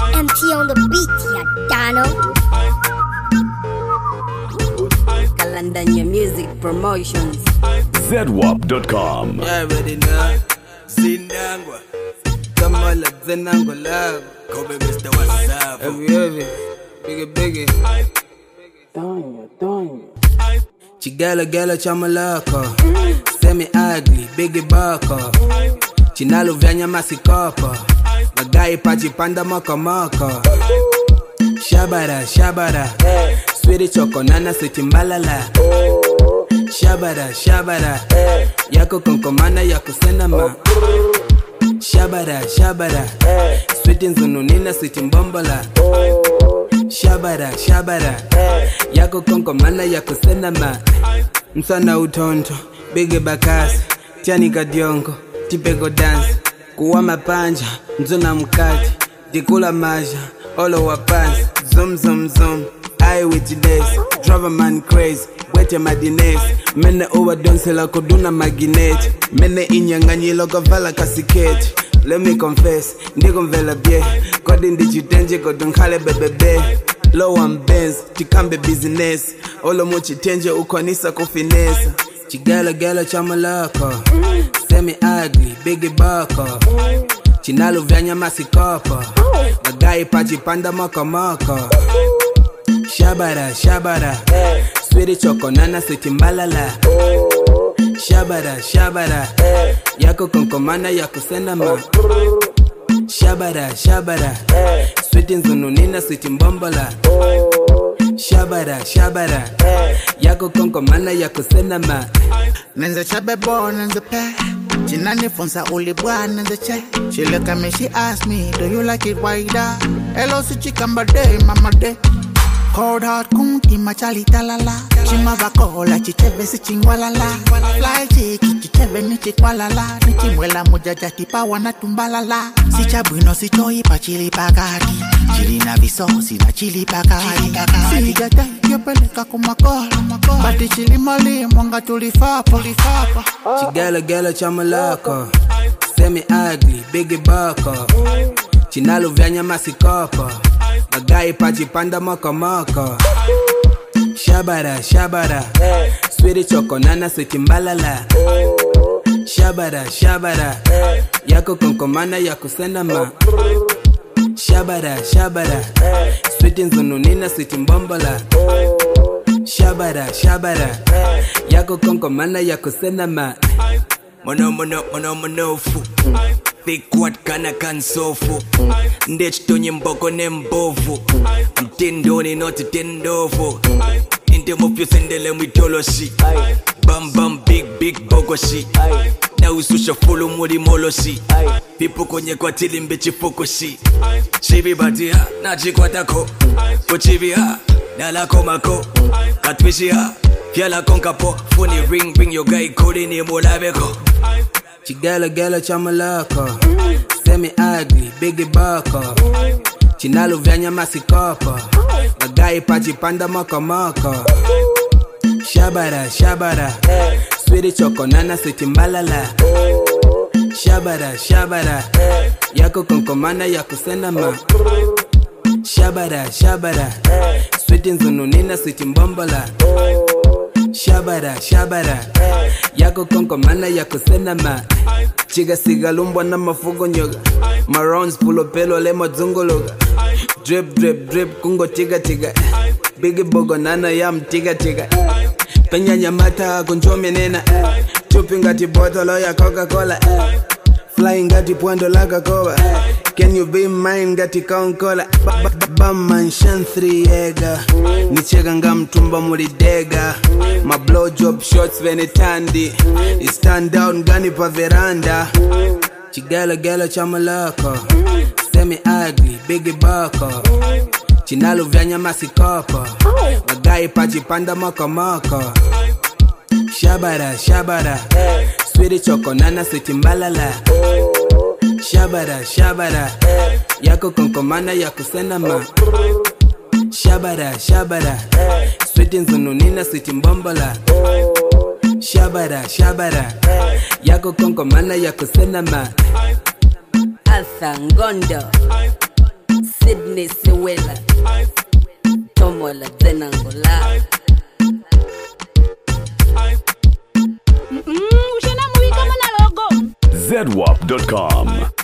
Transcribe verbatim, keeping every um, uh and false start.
M T on the beat, ya Dano. Kalandanya Music Promotions. Z W A P dot com. Yeah, ready now. Zinangwa. Kama la zinangwa love. Kobe Mister WhatsApp. Heavy, heavy. Biggie, biggie. Donya, donya. Chigala, gala, chamalaka. Semi ugly, biggie baka. Chinalo vyanya masikopa. Magai pachi panda maka maka. Shabara, shabara. Sweetie choko nana sweetie mbalala. Shabara, shabara. Yako konkomana yako senama. Shabara, shabara. Sweetie nzununina sweetie mbombola. Shabara, shabara. Yako konkomana yako senama. Msana utonto, bige bakasi. Tiani kadiongo, tipego dance. Kuwa mapanja, mzuna mkati. Dikula maja, olo wapansi. Zoom, zoom, zoom. I with you days, drive a man crazy. Wete madines, mene overdose la koduna magnet. Mene inyanganyi loka vala kasiketi. Let me confess, ndigo mvela bie. Kodi ndichitenje kodunkale bebebe. Low and Benz, tikambe business. Olo mochi tenje ukonisa kufinesa. Chigala gala chamalaka. Semi ugly, biggie baka. Chinalo vyanya masikopa. Magai pachi panda maka maka. Shabara, shabara. Sweetie choko nana sweetie mbalala. Shabara, shabara. Yako konkomana yako senama. Shabara, shabara. Sweetie nzununina sweetie mbombola. Shabara, shabara. Yako konkomana yako senama. Nenze chabe born nenze pe. Chinani fonsa ulibwa nenze che. She look at me, she asked me, do you like it wider? Hello si chikamba day, mama day. Cold heart kunti machali talala. Chima vakola chicheve si chingwalala. Fly chiki chicheve ni chikwalala. Ni chimwela mujaja tipa wana tumbalala. Si chabuino si choi pa chili pagati. Chili na visosi na chili pagati. Si gata yopeleka kumakola. Bati chili mali mwanga tulifapa. Chigala gala chamalaka. Semi ugly, biggie baka. Chinalo vyanya masikopa. Magai pachi panda maka maka. Shabara, shabara. Sweetie choko nana sweetie mbalala. Shabara, shabara. Yako konkomana yako senama. Shabara, shabara. Sweetie nzununina sweetie mbombola. Shabara, shabara. Yako konkomana yako senama. Mono mono mono mono fu. Thick what kana kansofu. Ndech tonye mboko nembovu. Mtindoni not tendovu. Inte mopyo sendele mitoloshi. Bam bam big big bogoshi. Na ususha fulu muri moloshi. Pipo konye kwa tilimbe chifokoshi. Chibi batia na chikwatako. Kochibi ha na la komako. Katwishi ha fiala konkapo. Funny ring bring your guy kodi ni molabeko. Chigala gala chamalaka. Semi ugly, biggie baka. Chinalo vyanya masikopa. Magai pachi panda maka maka. Shabara, shabara. Sweetie choko nana sweetie mbalala. Shabara, shabara. Yako konkomana yako senama. Shabara, shabara. Sweetie nzununina sweetie mbombola. Shabara, shabara. Yako konkomana yako senama. Chiga siga lumbwa na mafugo nyoga. Marons pulo pelo lemo zungologa. Drip drip drip kungo tiga tiga. Biggie bogo nana yam tiga tiga. Penya nyamata kunchome nena. Chupi ngati bottle ya Coca-Cola. Flying ngati puando laga koba. Can you be mine ngati konkola. Bam man shan three ega. Nichega nga mtumba mulidega. My blow job shots venetandi. I stand down gani pa veranda. Chigala gala chamalaka. Semi ugly, biggie baka. Chinalo vyanya masikopa. Magai pachi panda maka maka. Shabara, shabara. Sweetie choko nana sweetie mbalala. Shabara, shabara. Yako konkomana yako senama. Shabara, shabara. Sweetie nzununina sweetie mbombola. Shabara, shabara. Yako konkomana yako senama. Alpha Ngondo, Sid Nisiwela Tomola Zenangola Mm, ushena mubi kama na logo Z W A P dot com.